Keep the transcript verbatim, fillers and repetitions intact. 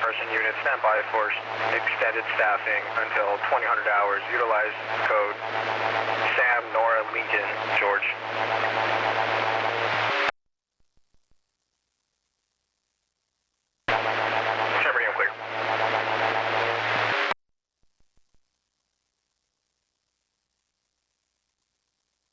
person unit, standby for extended staffing until twenty hundred hours. Utilize code